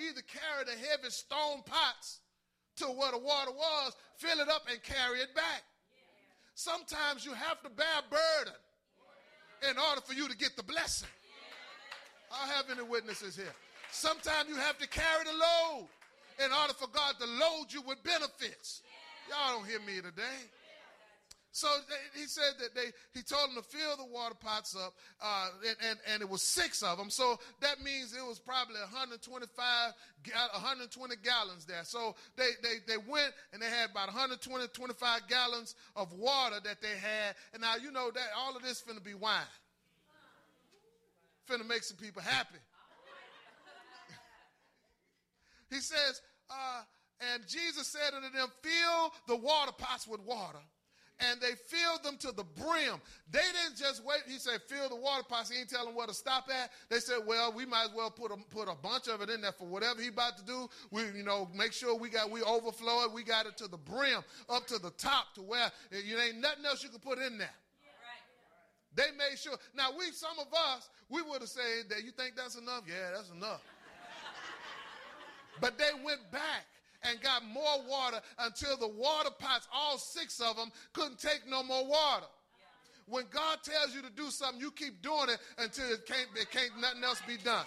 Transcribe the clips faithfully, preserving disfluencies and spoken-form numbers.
either carry the heavy stone pots to where the water was, fill it up and carry it back. Sometimes you have to bear burden in order for you to get the blessing. I don't have any witnesses here. Sometimes you have to carry the load in order for God to load you with benefits. Y'all don't hear me today. So they, he said that they, he told them to fill the water pots up, uh, and, and, and it was six of them. So that means it was probably one hundred twenty-five, one hundred twenty gallons there. So they, they, they went and they had about one hundred twenty, twenty-five gallons of water that they had. And now you know that all of this finna be wine. Finna make some people happy. He says, uh, and Jesus said unto them, fill the water pots with water. And they filled them to the brim. They didn't just wait. He said, fill the water pots. He ain't tell them where to stop at. They said, well, we might as well put a, put a bunch of it in there for whatever he about to do. We, you know, make sure we got, we overflow it. We got it to the brim, up to the top to where you ain't nothing else you can put in there. Yeah. They made sure. Now, we, some of us, we would have said that, you think that's enough? Yeah, that's enough. But they went back and got more water until the water pots, all six of them, couldn't take no more water. Yeah. When God tells you to do something, you keep doing it until it can't, it can't nothing else be done.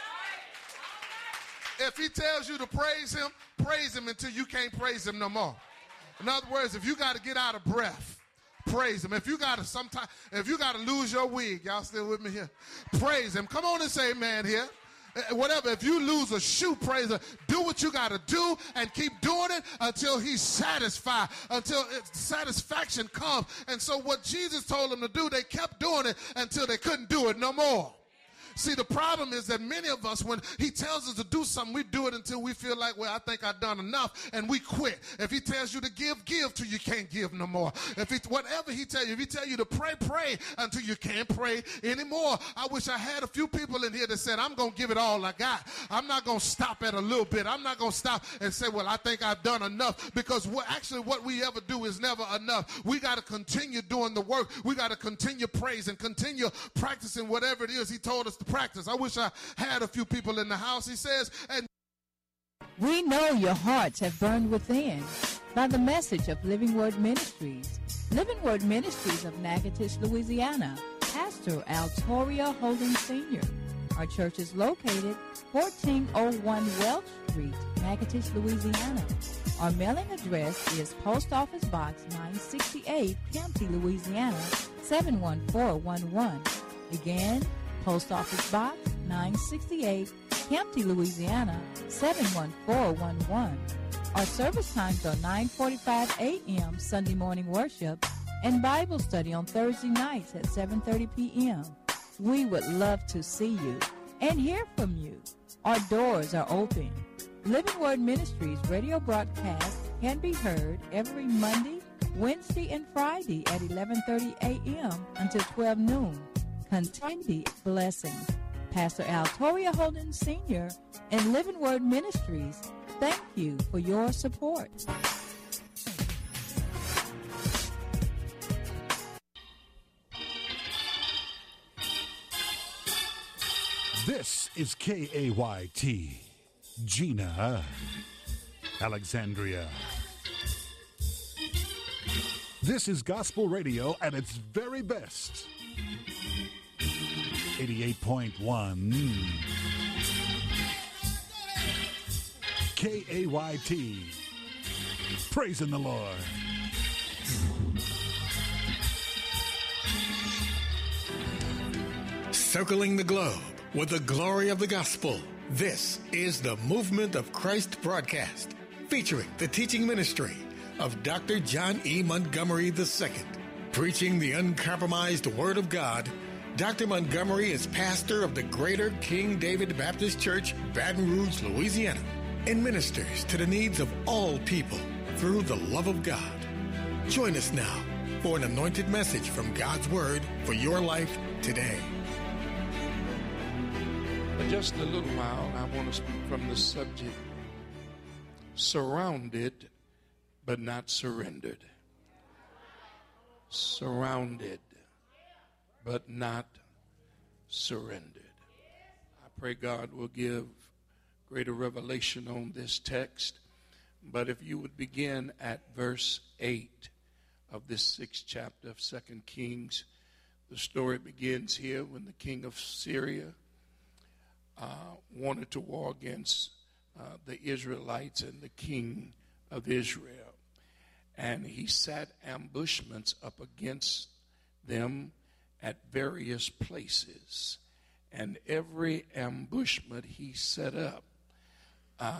If he tells you to praise him, praise him until you can't praise him no more. In other words, if you got to get out of breath, praise him. If you got to sometime, if you got to lose your wig, y'all still with me here? Praise him. Come on and say amen here. Whatever, if you lose a shoe, praise him. Do what you got to do and keep doing it until he's satisfied, until it, satisfaction comes. And so what Jesus told them to do, they kept doing it until they couldn't do it no more. See, the problem is that many of us, when he tells us to do something, we do it until we feel like, well, I think I've done enough, and we quit. If he tells you to give, give till you can't give no more. If he, whatever he tells you, if he tells you to pray, pray until you can't pray anymore. I wish I had a few people in here that said, I'm going to give it all I got. I'm not going to stop at a little bit. I'm not going to stop and say, well, I think I've done enough, because what, actually what we ever do is never enough. We got to continue doing the work. We got to continue praising, continue practicing whatever it is he told us to practice. I wish I had a few people in the house. He says, and we know your hearts have burned within by the message of Living Word Ministries. Living Word Ministries of Natchitoches, Louisiana. Pastor Altoria Holden Senior Our church is located fourteen oh one Welch Street, Natchitoches, Louisiana. Our mailing address is Post Office Box nine sixty-eight, Kempty, Louisiana, seven one four one one. Again, Post Office Box nine sixty-eight, Kempty, Louisiana, seven one four one one. Our service times are nine forty-five a.m. Sunday morning worship and Bible study on Thursday nights at seven thirty p.m. We would love to see you and hear from you. Our doors are open. Living Word Ministries radio broadcast can be heard every Monday, Wednesday, and Friday at eleven thirty a.m. until twelve noon. Continued blessings. Pastor Altoria Holden Senior and Living Word Ministries, thank you for your support. This is K A Y T, Gina, Alexandria. This is gospel radio at its very best. eighty-eight point one K A Y T, praising the Lord. Circling the globe with the glory of the gospel. This is the Movement of Christ broadcast, featuring the teaching ministry of Doctor John E. Montgomery the Second. Preaching the uncompromised Word of God, Doctor Montgomery is pastor of the Greater King David Baptist Church, Baton Rouge, Louisiana, and ministers to the needs of all people through the love of God. Join us now for an anointed message from God's Word for your life today. For just a little while, I want to speak from the subject, surrounded but not surrendered. Surrounded but not surrendered. I pray God will give greater revelation on this text. But if you would begin at verse eight of this sixth chapter of Second Kings, the story begins here when the king of Syria uh, wanted to war against uh, the Israelites and the king of Israel. And he set ambushments up against them at various places. And every ambushment he set up, uh,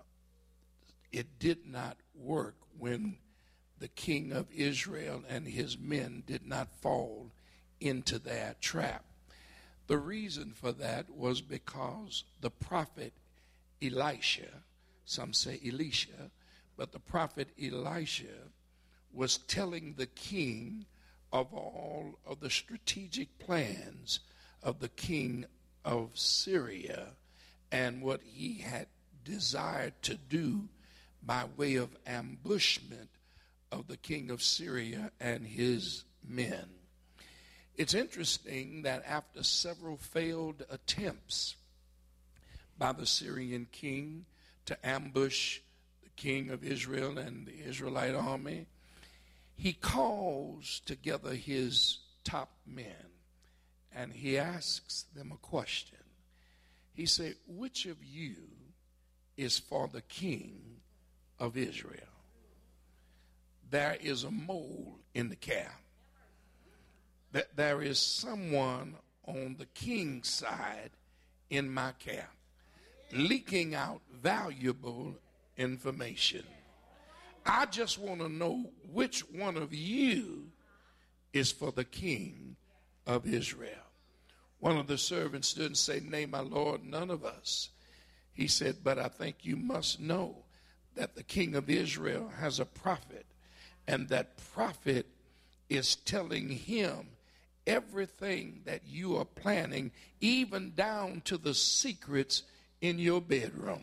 it did not work when the king of Israel and his men did not fall into their trap. The reason for that was because the prophet Elisha, some say Elisha, but the prophet Elisha was telling the king of all of the strategic plans of the king of Syria and what he had desired to do by way of ambushment of the king of Syria and his men. It's interesting that after several failed attempts by the Syrian king to ambush the king of Israel and the Israelite army, he calls together his top men and he asks them a question. He said, which of you is for the king of Israel? There is a mole in the camp. That there is someone on the king's side in my camp leaking out valuable information. I just want to know which one of you is for the king of Israel. One of the servants stood and said, nay, my Lord, none of us. He said, but I think you must know that the king of Israel has a prophet, and that prophet is telling him everything that you are planning, even down to the secrets in your bedroom.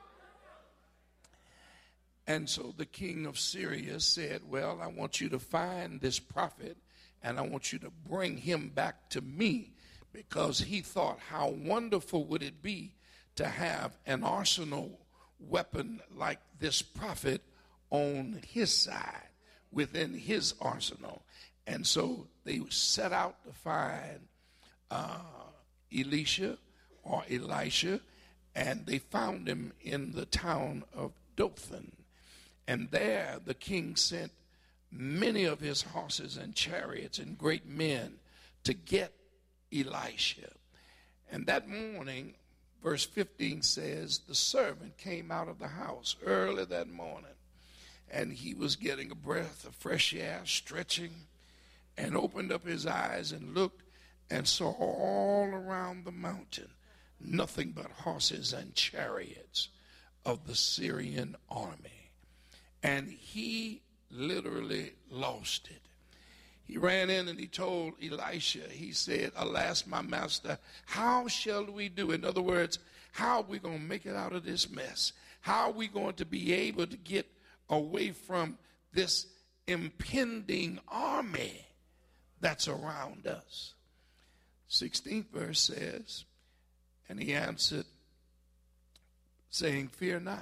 And so the king of Syria said, well, I want you to find this prophet and I want you to bring him back to me, because he thought, how wonderful would it be to have an arsenal weapon like this prophet on his side, within his arsenal. And so they set out to find uh, Elisha or Elisha, and they found him in the town of Dothan. And there the king sent many of his horses and chariots and great men to get Elisha. And that morning, verse fifteen says, the servant came out of the house early that morning, and he was getting a breath of fresh air, stretching, and opened up his eyes and looked and saw all around the mountain nothing but horses and chariots of the Syrian army. And he literally lost it. He ran in and he told Elisha, he said, alas, my master, how shall we do? In other words, how are we going to make it out of this mess? How are we going to be able to get away from this impending army that's around us? sixteenth verse says, and he answered, saying, fear not,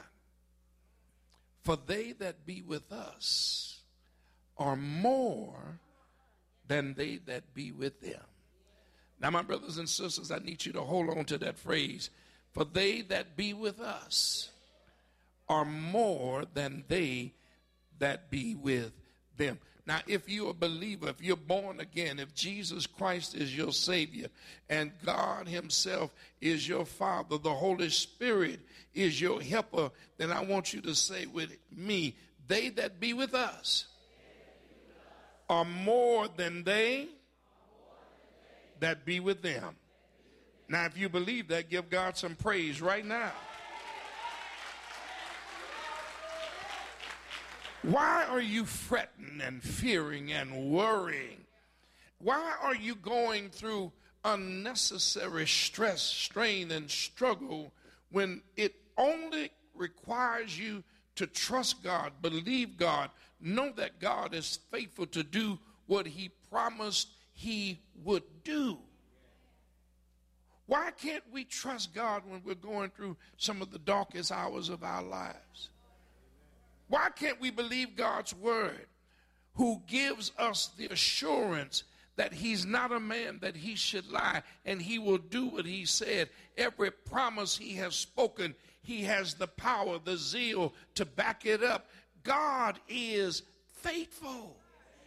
for they that be with us are more than they that be with them. Now, my brothers and sisters, I need you to hold on to that phrase. For they that be with us are more than they that be with them. Now, if you're a believer, if you're born again, if Jesus Christ is your Savior and God himself is your Father, the Holy Spirit is your helper, then I want you to say with me, they that be with us are more than they that be with them. Now, if you believe that, give God some praise right now. Why are you fretting and fearing and worrying? Why are you going through unnecessary stress, strain, and struggle when it only requires you to trust God, believe God, know that God is faithful to do what he promised he would do? Why can't we trust God when we're going through some of the darkest hours of our lives? Why can't we believe God's word, who gives us the assurance that he's not a man that he should lie, and he will do what he said? Every promise he has spoken, he has the power, the zeal to back it up. God is faithful.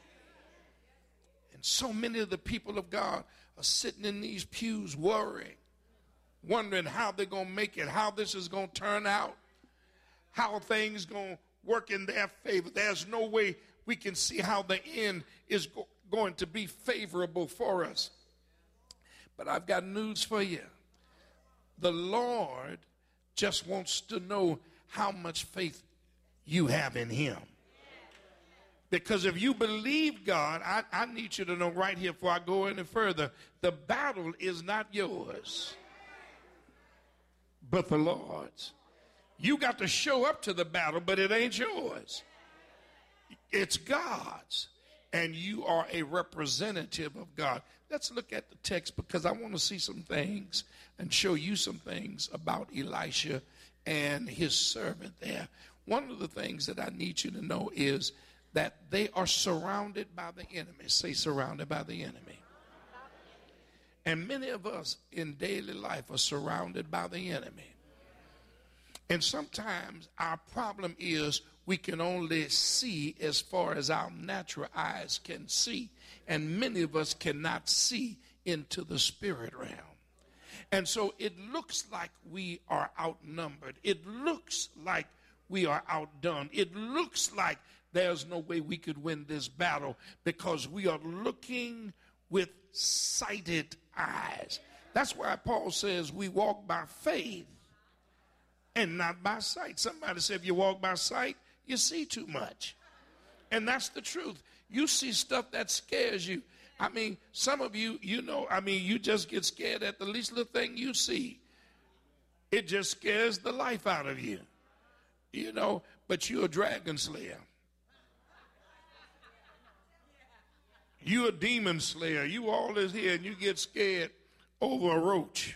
And so many of the people of God are sitting in these pews worrying, wondering how they're going to make it, how this is going to turn out, how things going to work in their favor. There's no way we can see how the end is go- going to be favorable for us. But I've got news for you. The Lord just wants to know how much faith you have in him. Because if you believe God, I, I need you to know right here before I go any further, the battle is not yours, but the Lord's. You got to show up to the battle, but it ain't yours. It's God's. And you are a representative of God. Let's look at the text, because I want to see some things and show you some things about Elisha and his servant there. One of the things that I need you to know is that they are surrounded by the enemy. Say, surrounded by the enemy. And many of us in daily life are surrounded by the enemy. And sometimes our problem is we can only see as far as our natural eyes can see. And many of us cannot see into the spirit realm. And so it looks like we are outnumbered. It looks like we are outdone. It looks like there's no way we could win this battle, because we are looking with sighted eyes. That's why Paul says we walk by faith and not by sight. Somebody said if you walk by sight, you see too much. And that's the truth. You see stuff that scares you. I mean, some of you, you know, I mean, you just get scared at the least little thing you see. It just scares the life out of you. You know, but you're a dragon slayer. You a demon slayer. You all is here and you get scared over a roach.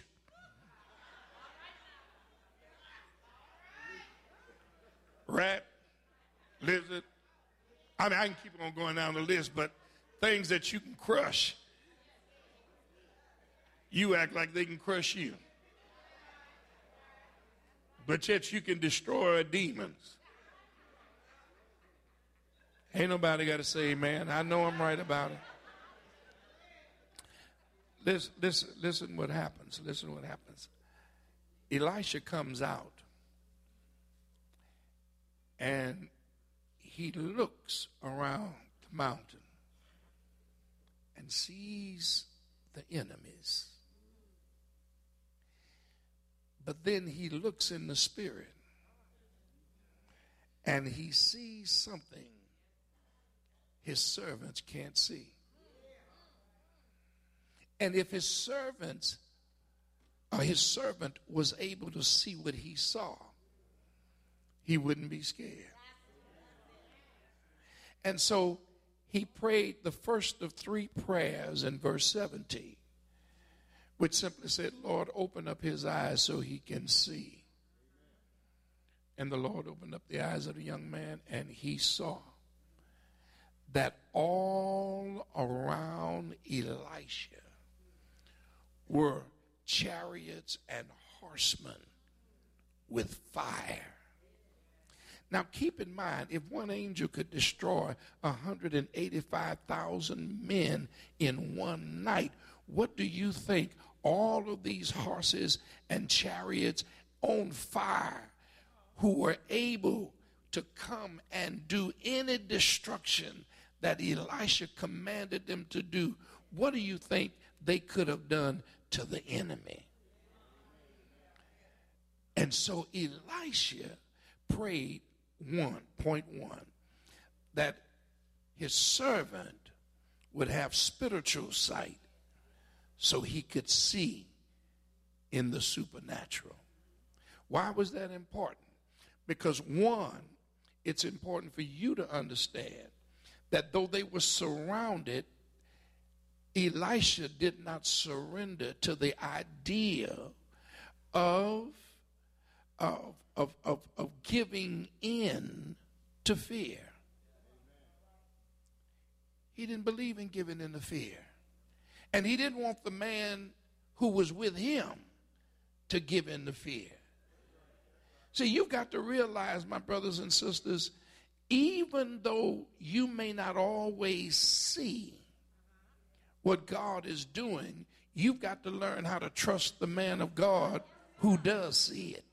Rat, lizard. I mean, I can keep on going down the list, but things that you can crush, you act like they can crush you. But yet you can destroy demons. Ain't nobody got to say amen. I know I'm right about it. Listen, listen, listen what happens. Listen what happens. Elisha comes out and he looks around the mountain and sees the enemies. But then he looks in the spirit and he sees something his servants can't see. And if his servants or his servant was able to see what he saw, he wouldn't be scared. And so he prayed the first of three prayers in verse seventeen, which simply said, Lord, open up his eyes so he can see. And the Lord opened up the eyes of the young man, and he saw that all around Elisha were chariots and horsemen with fire. Now keep in mind, if one angel could destroy one hundred eighty-five thousand men in one night, what do you think all of these horses and chariots on fire who were able to come and do any destruction that Elisha commanded them to do, what do you think they could have done to the enemy? And so Elisha prayed one, point one, that his servant would have spiritual sight so he could see in the supernatural. Why was that important? Because one, it's important for you to understand that though they were surrounded, Elisha did not surrender to the idea of, of, of, of, of giving in to fear. He didn't believe in giving in to fear. And he didn't want the man who was with him to give in to fear. See, you've got to realize, my brothers and sisters, even though you may not always see what God is doing, you've got to learn how to trust the man of God who does see it.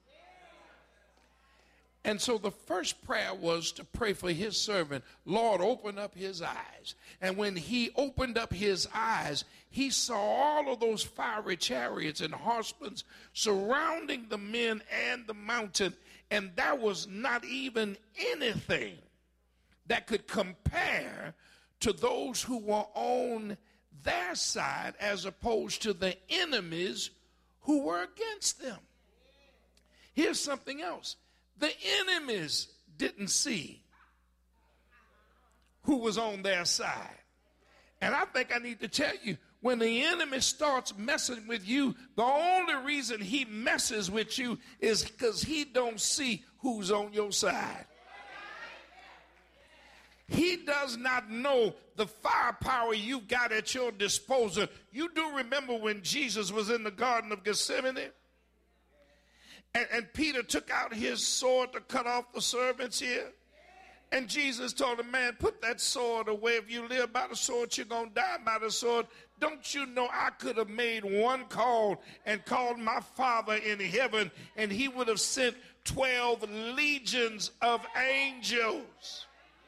And so the first prayer was to pray for his servant. Lord, open up his eyes. And when he opened up his eyes, he saw all of those fiery chariots and horsemen surrounding the men and the mountain. And there was not even anything that could compare to those who were on their side as opposed to the enemies who were against them. Here's something else. The enemies didn't see who was on their side. And I think I need to tell you, when the enemy starts messing with you, the only reason he messes with you is because he don't see who's on your side. He does not know the firepower you've got at your disposal. You do remember when Jesus was in the Garden of Gethsemane? And, and Peter took out his sword to cut off the servant's ear. And Jesus told him, man, put that sword away. If you live by the sword, you're going to die by the sword. Don't you know I could have made one call and called my Father in heaven, and he would have sent twelve legions of angels.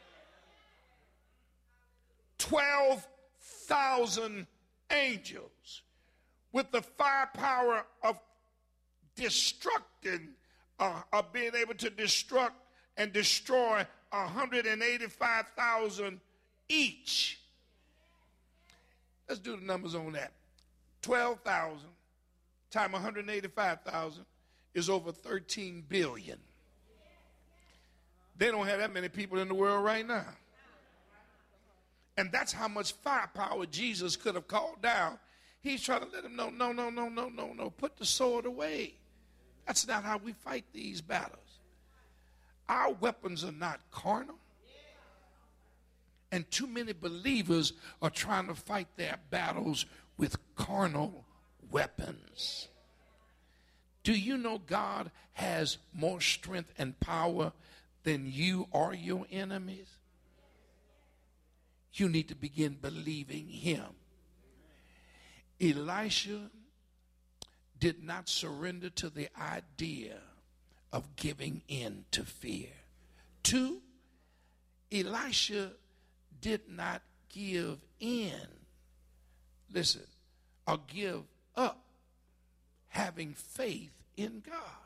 twelve thousand angels with the firepower of destructing, uh, of being able to destruct and destroy one hundred eighty-five thousand each. Let's do the numbers on that. twelve thousand times one hundred eighty-five thousand is over thirteen billion. They don't have that many people in the world right now. And that's how much firepower Jesus could have called down. He's trying to let them know, no, no, no, no, no, no. Put the sword away. That's not how we fight these battles. Our weapons are not carnal. And too many believers are trying to fight their battles with carnal weapons. Do you know God has more strength and power than you or your enemies? You need to begin believing him. Elisha did not surrender to the idea of giving in to fear. Two, Elisha did not give in, listen, or give up having faith in God.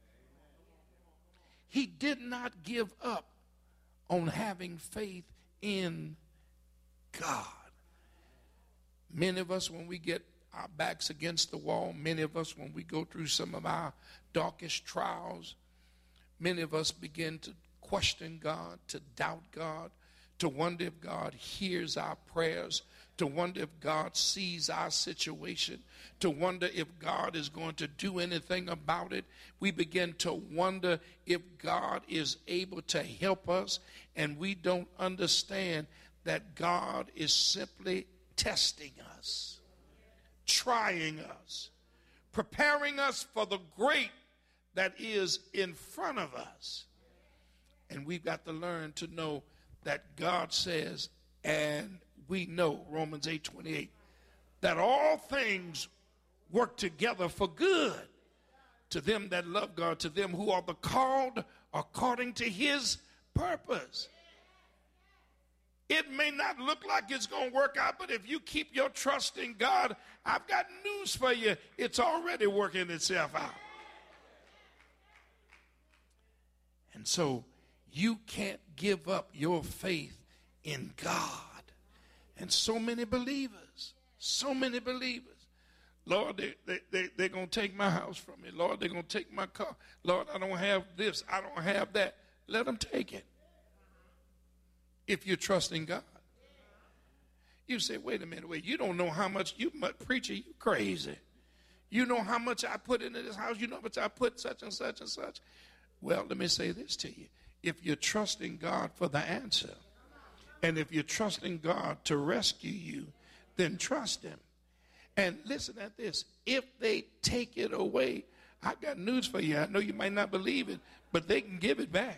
He did not give up on having faith in God. Many of us, when we get our backs against the wall, many of us, when we go through some of our darkest trials, many of us begin to question God, to doubt God, to wonder if God hears our prayers, to wonder if God sees our situation, to wonder if God is going to do anything about it. We begin to wonder if God is able to help us, and we don't understand that God is simply testing us, trying us, preparing us for the great that is in front of us. And we've got to learn to know that God says, and we know, Romans eight twenty-eight, that all things work together for good to them that love God, to them who are the called according to his purpose. It may not look like it's going to work out, but if you keep your trust in God, I've got news for you. It's already working itself out. And so you can't give up your faith in God. And so many believers, so many believers, Lord, they, they, they, they're going to take my house from me. Lord, they're going to take my car. Lord, I don't have this. I don't have that. Let them take it. If you're trusting God. You say, wait a minute, wait, you don't know how much, you preacher, you crazy. You know how much I put into this house, you know how much I put such and such and such. Well, let me say this to you. If you're trusting God for the answer, and if you're trusting God to rescue you, then trust him. And listen at this. If they take it away, I got news for you. I know you might not believe it, but they can give it back.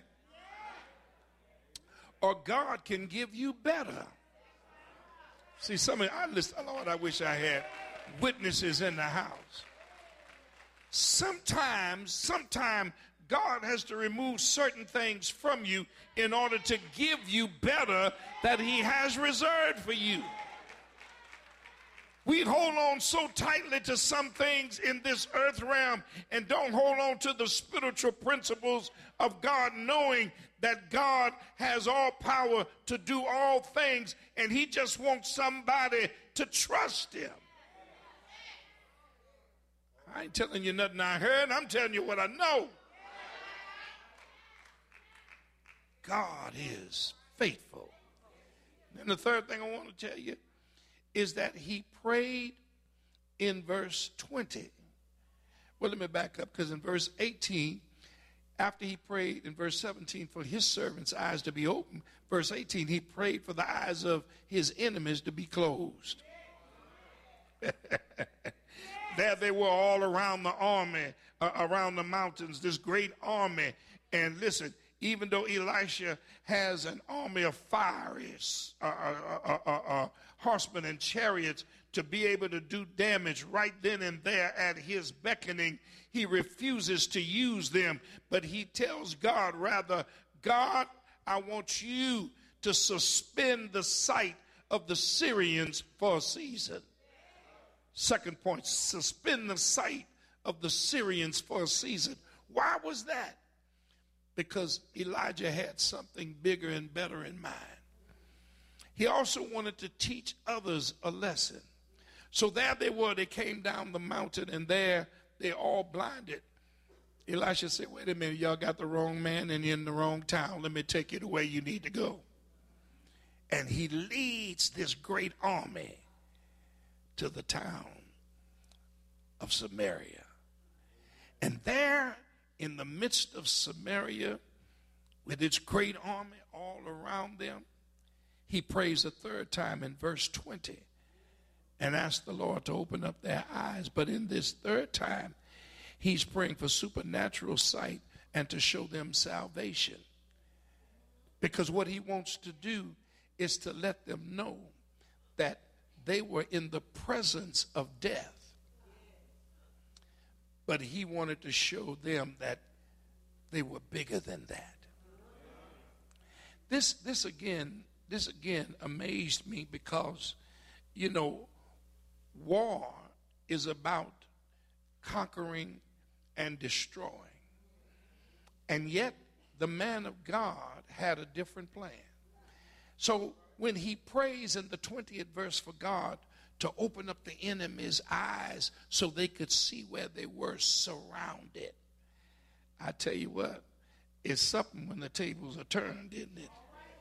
Or God can give you better. See, some of you, I listen, Lord, I wish I had witnesses in the house. Sometimes, sometimes God has to remove certain things from you in order to give you better that he has reserved for you. We hold on so tightly to some things in this earth realm and don't hold on to the spiritual principles of God, knowing that God has all power to do all things, and he just wants somebody to trust him. I ain't telling you nothing I heard. I'm telling you what I know. God is faithful. And the third thing I want to tell you is that he prayed in verse twenty. Well, let me back up, because in verse eighteen, after he prayed in verse seventeen for his servants' eyes to be open, verse eighteen, he prayed for the eyes of his enemies to be closed. There they were all around the army, uh, around the mountains, this great army. And listen, even though Elisha has an army of fiery uh, uh, uh, uh, horsemen and chariots to be able to do damage right then and there at his beckoning, he refuses to use them. But he tells God, rather, God, I want you to suspend the sight of the Syrians for a season. Second point, suspend the sight of the Syrians for a season. Why was that? Because Elijah had something bigger and better in mind. He also wanted to teach others a lesson. So there they were, they came down the mountain, and there they all blinded. Elisha said, wait a minute, y'all got the wrong man and you're in the wrong town. Let me take you the way you need to go. And he leads this great army to the town of Samaria. And there, in the midst of Samaria, with its great army all around them, he prays a third time in verse twenty and asks the Lord to open up their eyes. But in this third time, he's praying for supernatural sight and to show them salvation. Because what he wants to do is to let them know that they were in the presence of death. But he wanted to show them that they were bigger than that. This, this again, this again amazed me because, you know, war is about conquering and destroying. And yet the man of God had a different plan. So when he prays in the twentieth verse for God to open up the enemy's eyes so they could see where they were surrounded, I tell you what, it's something when the tables are turned, isn't it?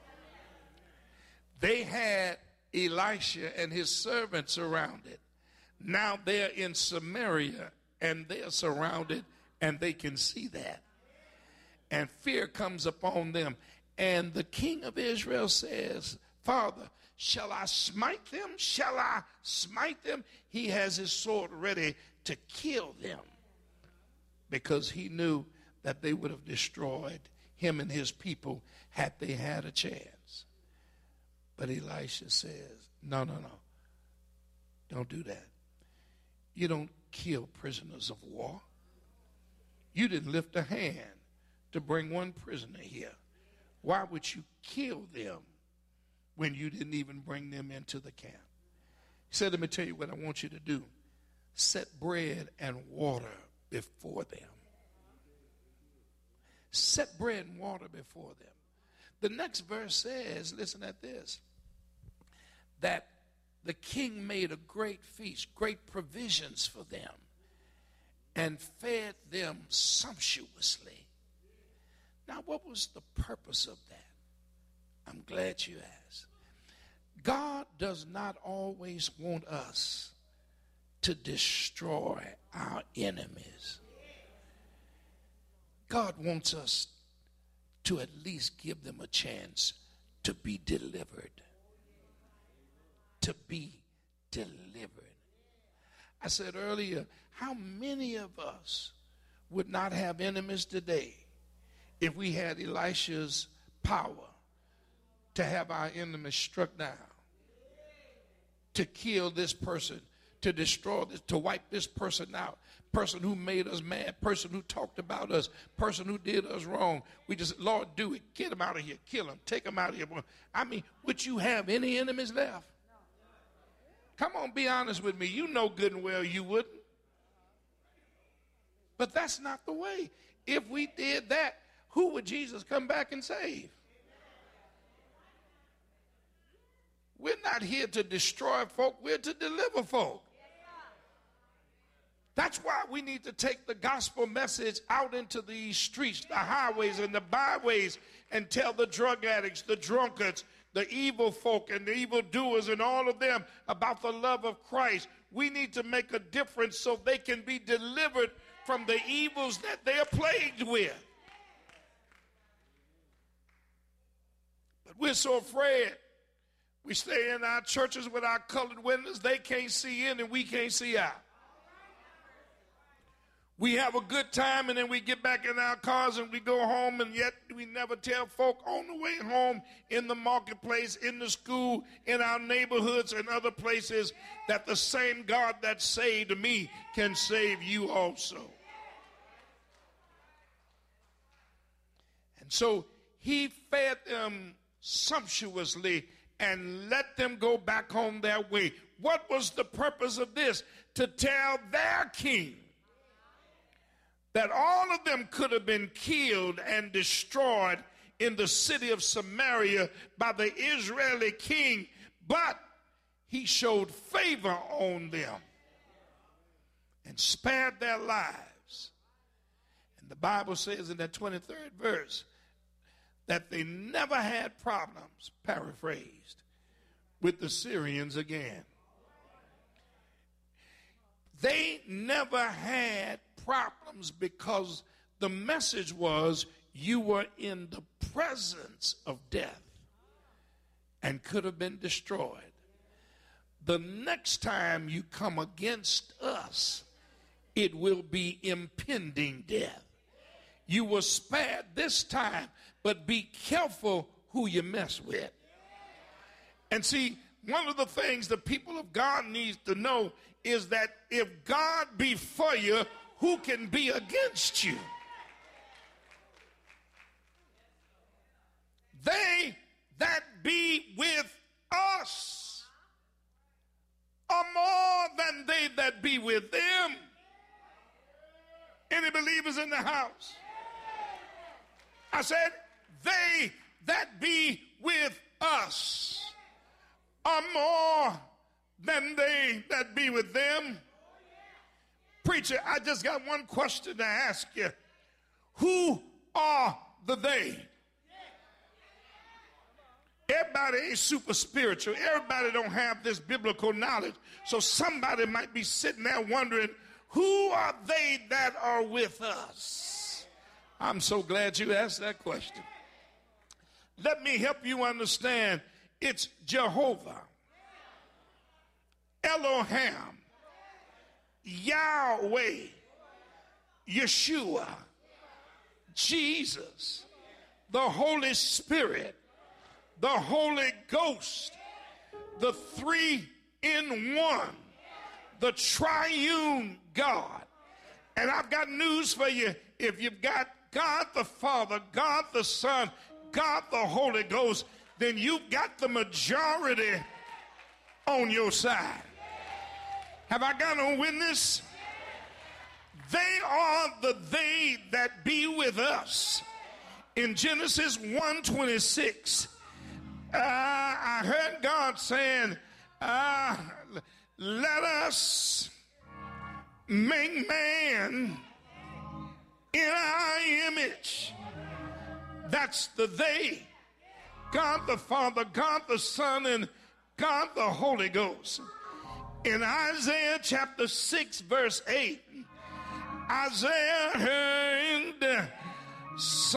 They had Elisha and his servants surrounded. Now they're in Samaria and they're surrounded and they can see that. And fear comes upon them. And the king of Israel says, Father, shall I smite them? Shall I smite them? He has his sword ready to kill them because he knew that they would have destroyed him and his people had they had a chance. But Elisha says, no, no, no. Don't do that. You don't kill prisoners of war. You didn't lift a hand to bring one prisoner here. Why would you kill them when you didn't even bring them into the camp? He said, let me tell you what I want you to do. Set bread and water before them. Set bread and water before them. The next verse says, listen at this, that the king made a great feast, great provisions for them, and fed them sumptuously. Now, what was the purpose of that? I'm glad you asked. God does not always want us to destroy our enemies. God wants us to at least give them a chance to be delivered. To be delivered. I said earlier, how many of us would not have enemies today if we had Elisha's power to have our enemies struck down, to kill this person, to destroy this, to wipe this person out, person who made us mad, person who talked about us, person who did us wrong. We just, Lord, do it. Get them out of here. Kill them. Take them out of here. I mean, would you have any enemies left? Come on, be honest with me. You know good and well you wouldn't. But that's not the way. If we did that, who would Jesus come back and save? We're not here to destroy folk. We're to deliver folk. That's why we need to take the gospel message out into these streets, the highways and the byways, and tell the drug addicts, the drunkards, the evil folk and the evil doers and all of them about the love of Christ. We need to make a difference so they can be delivered from the evils that they are plagued with. But we're so afraid. We stay in our churches with our colored windows. They can't see in and we can't see out. We have a good time and then we get back in our cars and we go home, and yet we never tell folk on the way home, in the marketplace, in the school, in our neighborhoods and other places, that the same God that saved me can save you also. And so he fed them sumptuously and let them go back home their way. What was the purpose of this? To tell their king that all of them could have been killed and destroyed in the city of Samaria by the Israeli king, but he showed favor on them and spared their lives. And the Bible says in that twenty-third verse that they never had problems, paraphrased, with the Syrians again. They never had problems because the message was you were in the presence of death and could have been destroyed. The next time you come against us, it will be impending death. You were spared this time, but be careful who you mess with. And see, one of the things the people of God needs to know is that if God be for you, who can be against you? They that be with us are more than they that be with them. Any believers in the house? I said, they that be with us are more than they that be with them. Preacher, I just got one question to ask you. Who are the they? Everybody ain't super spiritual. Everybody don't have this biblical knowledge. So somebody might be sitting there wondering, who are they that are with us? I'm so glad you asked that question. Let me help you understand. It's Jehovah, Elohim, Yahweh, Yeshua, Jesus, the Holy Spirit, the Holy Ghost, the three in one, the triune God. And I've got news for you. If you've got God the Father, God the Son, God the Holy Ghost, then you've got the majority on your side. Have I got a witness? They are the they that be with us. In Genesis one twenty-six, uh, I heard God saying, uh, let us make man in our image. That's the they. God the Father, God the Son, and God the Holy Ghost. In Isaiah chapter six, verse eight, Isaiah heard